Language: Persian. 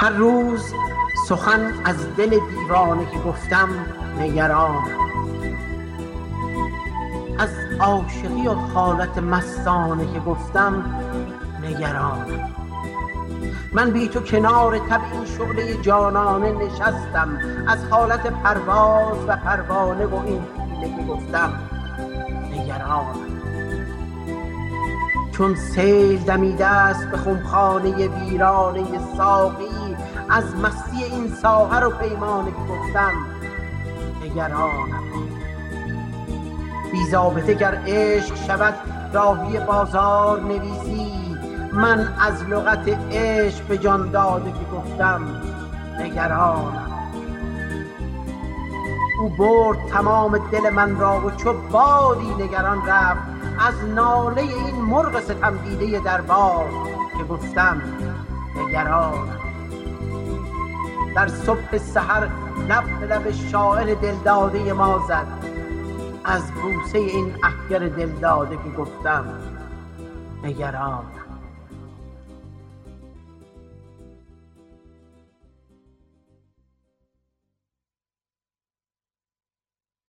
هر روز سخن از دل دیوانه که گفتم نگرانم، از عاشقی و حالت مستانه که گفتم نگرانم. من بی تو کنار تب این شعله جانانه نشستم، از حالت پرواز و پروانه و این حیله که گفتم نگرانم. چون سیل دمیده است به خمخانه ویرانه ساقی، از مستی این ساغر و پیمانه که گفتم نگرانم. بی ضابطه گر عشق شود راهی بازار نویسی، من از لغت عشق به جان داده که گفتم نگرانم. او برد تمام دل من را و چو بادی نگران رفت، از ناله این مرغ ستم دیده دربار که گفتم نگرانم. در صبح سحر لب به لب شاعر دلداده ما زد، از بوسه این اخگر دلداده که گفتم نگرانم.